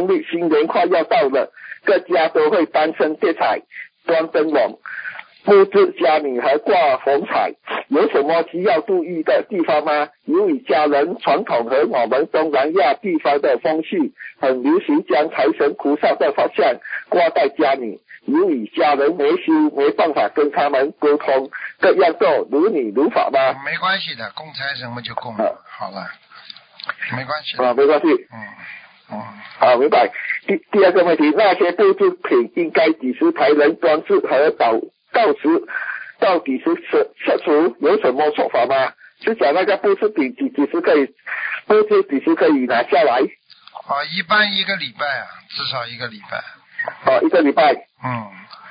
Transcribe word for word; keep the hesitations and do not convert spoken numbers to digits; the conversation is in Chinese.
农历新年快要到了，各家都会担升贴彩、端灯笼、布置家里和挂红彩，有什么需要注意的地方吗？由于家人传统和我们东南亚地方的风气，很流行将财神菩萨的佛像挂在家里。由于家人没修，没办法跟他们沟通，这样做如理如法吗？ 没关系的，供财神嘛就供了，好了，没关系的。 啊，没关系。 嗯嗯。 好，明白。第第二个问题，那些布置品应该几时才能装饰和到到时到底是撤撤除，有什么说法吗？是讲那个布置品几几时可以布置，几时可以拿下来？ 啊，一般一个礼拜啊，至少一个礼拜。 哦，一个礼拜。 嗯。